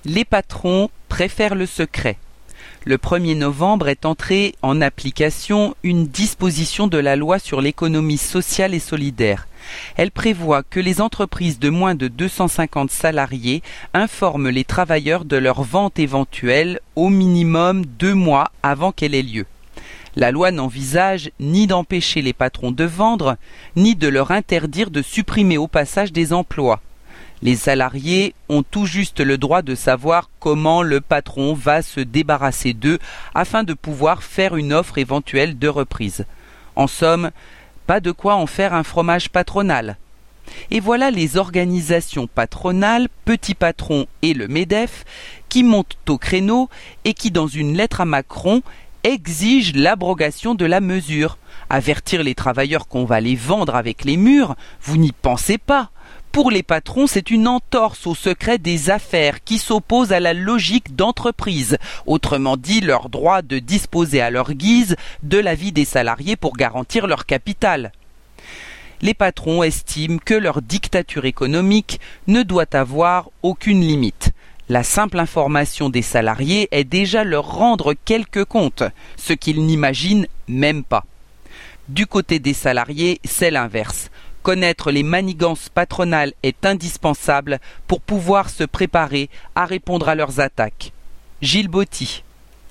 Les patrons préfèrent le secret. Le 1er novembre est entrée en application une disposition de la loi sur l'économie sociale et solidaire. Elle prévoit que les entreprises de moins de 250 salariés informent les travailleurs de leur vente éventuelle au minimum 2 mois avant qu'elle ait lieu. La loi n'envisage ni d'empêcher les patrons de vendre, ni de leur interdire de supprimer au passage des emplois. Les salariés ont tout juste le droit de savoir comment le patron va se débarrasser d'eux afin de pouvoir faire une offre éventuelle de reprise. En somme, pas de quoi en faire un fromage patronal. Et voilà les organisations patronales, Petits Patrons et le MEDEF, qui montent au créneau et qui, dans une lettre à Macron, exigent l'abrogation de la mesure. Avertir les travailleurs qu'on va les vendre avec les murs, vous n'y pensez pas. Pour les patrons, c'est une entorse au secret des affaires qui s'oppose à la logique d'entreprise, autrement dit leur droit de disposer à leur guise de la vie des salariés pour garantir leur capital. Les patrons estiment que leur dictature économique ne doit avoir aucune limite. La simple information des salariés est déjà leur rendre quelque compte, ce qu'ils n'imaginent même pas. Du côté des salariés, c'est l'inverse. Connaître les manigances patronales est indispensable pour pouvoir se préparer à répondre à leurs attaques. Gilles Botti.